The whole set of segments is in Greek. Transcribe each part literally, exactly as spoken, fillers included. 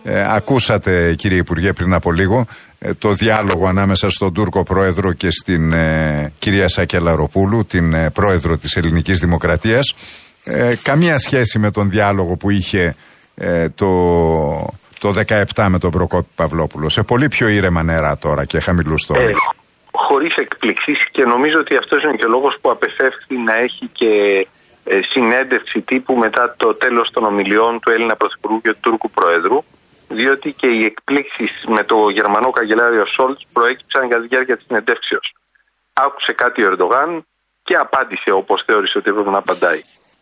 Ε, ακούσατε, κύριε Υπουργέ, πριν από λίγο ε, το διάλογο ανάμεσα στον Τούρκο Πρόεδρο και στην ε, κυρία Σακελαροπούλου, την ε, Πρόεδρο της Ελληνικής Δημοκρατίας. Ε, καμία σχέση με τον διάλογο που είχε ε, το, το δεκαεπτά με τον Προκόπη Παυλόπουλο. Σε πολύ πιο ήρεμα νερά τώρα και χαμηλούς τόνους. Ε, χωρίς εκπλήξεις, και νομίζω ότι αυτός είναι και ο λόγος που απεφεύχθη να έχει και ε, συνέντευξη τύπου μετά το τέλος των ομιλιών του Έλληνα Πρωθυπουργού και του Τούρκου Προέδρου, διότι και οι εκπλήξεις με το Γερμανό καγκελάριο Σόλτς προέκυψαν κατά τη διάρκεια της συνεντεύξεως. Άκουσε κάτι ο Ερντογάν και απάντησε όπως θεώρησε ότι έπρεπε να απαντάει.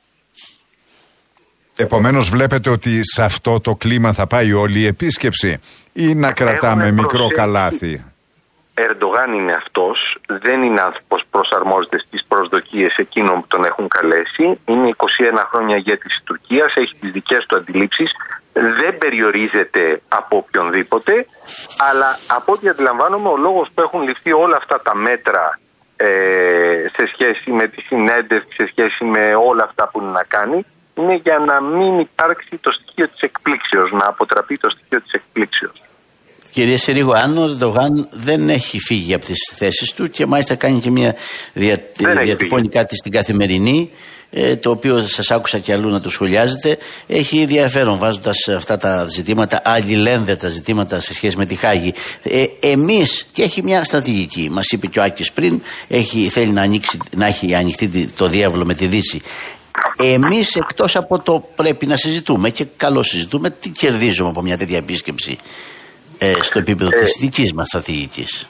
Επομένως βλέπετε ότι σε αυτό το κλίμα θα πάει όλη η επίσκεψη ή να κρατάμε Έχουμε μικρό προσέξει. καλάθι. Ερντογάν είναι αυτός, δεν είναι άνθρωπος που προσαρμόζεται στις προσδοκίες εκείνων που τον έχουν καλέσει. Είναι είκοσι ένα χρόνια ηγέτης της Τουρκίας, έχει τις δικές του αντιλήψεις, δεν περιορίζεται από οποιονδήποτε, αλλά από ό,τι αντιλαμβάνομαι ο λόγος που έχουν ληφθεί όλα αυτά τα μέτρα ε, σε σχέση με τη συνέντευξη, σε σχέση με όλα αυτά που είναι να κάνει, είναι για να μην υπάρξει το στοιχείο της εκπλήξεως, να αποτραπεί το στοιχείο της εκπλήξεως. Κύριε Συρίγο, αν ο Ερντογάν δεν έχει φύγει από τις θέσεις του και μάλιστα κάνει και μια δια, διατυπώνει κάτι στην Καθημερινή, ε, το οποίο σας άκουσα και αλλού να το σχολιάζετε, έχει ενδιαφέρον βάζοντας αυτά τα ζητήματα, αλληλένδετα ζητήματα σε σχέση με τη Χάγη. Ε, εμείς, και έχει μια στρατηγική, μας είπε και ο Άκης πριν, έχει, θέλει να, ανοίξει, να έχει ανοιχτεί το διάβολο με τη Δύση. Εμείς εκτός από το πρέπει να συζητούμε, και καλό συζητούμε, τι κερδίζουμε από μια τέτοια επίσκεψη ε, στο επίπεδο ε, της δικής μας στρατηγικής?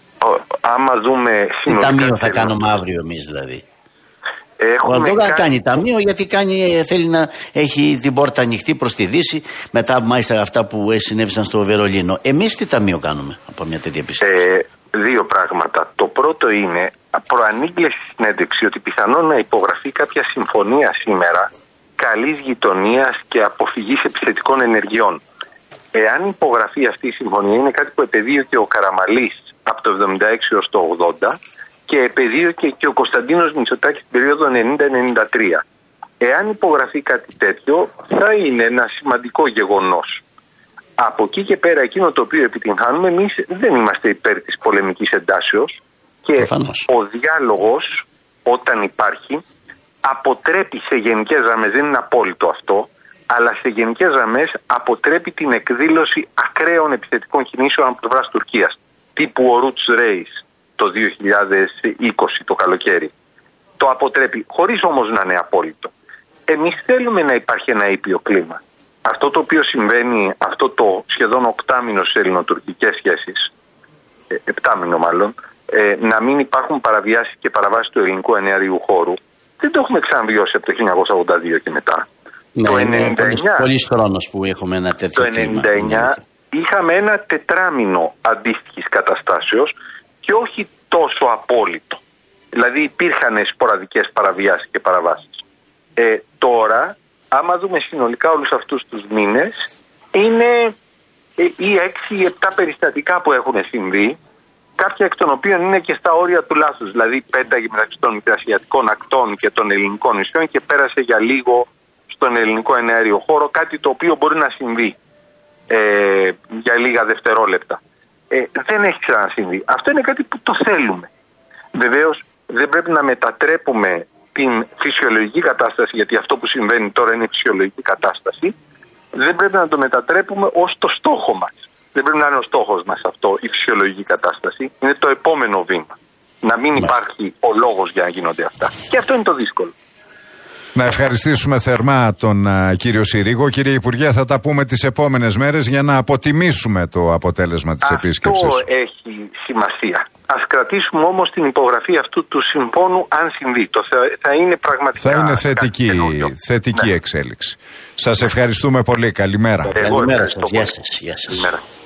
Άμα δούμε συνολικά... Τι ταμείο θα κάνουμε αύριο εμείς δηλαδή? Έχουμε ο Ερντογάν κάνει... κάνει ταμείο γιατί κάνει, θέλει να έχει την πόρτα ανοιχτή προς τη Δύση, μετά μάλιστα αυτά που συνέβησαν στο Βερολίνο. Εμείς τι ταμείο κάνουμε από μια τέτοια επίσκεψη? Ε, δύο πράγματα. Το πρώτο είναι, προανήγγειλε στη συνέντευξη ότι πιθανόν να υπογραφεί κάποια συμφωνία σήμερα καλής γειτονίας και αποφυγής επιθετικών ενεργειών. Εάν υπογραφεί αυτή η συμφωνία, είναι κάτι που επεδίωκε ο Καραμαλής από το εβδομήντα έξι έως το ογδόντα και επεδίωκε και ο Κωνσταντίνος Μητσοτάκης στην περίοδο ενενήντα ενενήντα τρία. Εάν υπογραφεί κάτι τέτοιο, θα είναι ένα σημαντικό γεγονός. Από εκεί και πέρα, εκείνο το οποίο επιτυγχάνουμε, εμείς δεν είμαστε υπέρ της πολεμικής εντάσεως και Προφανώς. Ο διάλογος, όταν υπάρχει, αποτρέπει σε γενικές γραμμές, δεν είναι απόλυτο αυτό, αλλά σε γενικές γραμμές αποτρέπει την εκδήλωση ακραίων επιθετικών κινήσεων από πλευράς Τουρκίας, τύπου ο Roots Race το δύο χιλιάδες είκοσι το καλοκαίρι. Το αποτρέπει, χωρίς όμως να είναι απόλυτο. Εμείς θέλουμε να υπάρχει ένα ήπιο κλίμα. Αυτό το οποίο συμβαίνει, αυτό το σχεδόν οκτάμινο σε ελληνοτουρκικές σχέσεις, ε, επτάμινο μάλλον, ε, να μην υπάρχουν παραβιάσεις και παραβάσεις του ελληνικού εναέριου χώρου, δεν το έχουμε ξαναβιώσει από το χίλια εννιακόσια ογδόντα δύο και μετά. Ναι, το ενενήντα εννιά, πολλής χρόνος που έχουμε ένα τέτοιο το ενενήντα εννιά κλίμα. Είχαμε ένα τετράμινο αντίστοιχης καταστάσεως και όχι τόσο απόλυτο. Δηλαδή υπήρχαν σποραδικές παραβιάσεις και παραβάσεις. Ε, τώρα, άμα δούμε συνολικά όλους αυτούς τους μήνες, είναι οι έξι ή επτά περιστατικά που έχουν συμβεί, κάποια εκ των οποίων είναι και στα όρια του λάθους. Δηλαδή πέταγε μεταξύ των μικρασιατικών ακτών και των ελληνικών νησιών και πέρασε για λίγο στον ελληνικό εναέριο χώρο, κάτι το οποίο μπορεί να συμβεί ε, για λίγα δευτερόλεπτα. Ε, δεν έχει ξανασυμβεί. Αυτό είναι κάτι που το θέλουμε. Βεβαίως δεν πρέπει να μετατρέπουμε την φυσιολογική κατάσταση, γιατί αυτό που συμβαίνει τώρα είναι φυσιολογική κατάσταση, δεν πρέπει να το μετατρέπουμε ως το στόχο μας. Δεν πρέπει να είναι ο στόχος μας αυτό, η φυσιολογική κατάσταση. Είναι το επόμενο βήμα. Να μην υπάρχει ο λόγος για να γίνονται αυτά. Και αυτό είναι το δύσκολο. Να ευχαριστήσουμε θερμά τον uh, κύριο Συρίγο. Κύριε Υπουργέ, θα τα πούμε τις επόμενες μέρες για να αποτιμήσουμε το αποτέλεσμα της αυτό επίσκεψης. Αυτό έχει σημασία. Ας κρατήσουμε όμως την υπογραφή αυτού του συμφώνου αν συμβεί. Το θα, θα είναι πραγματικά... Θα είναι θετική, θετική ναι. εξέλιξη. Σας ευχαριστούμε πολύ. Καλημέρα. Καλημέρα σας. Γεια σας. Γεια σας.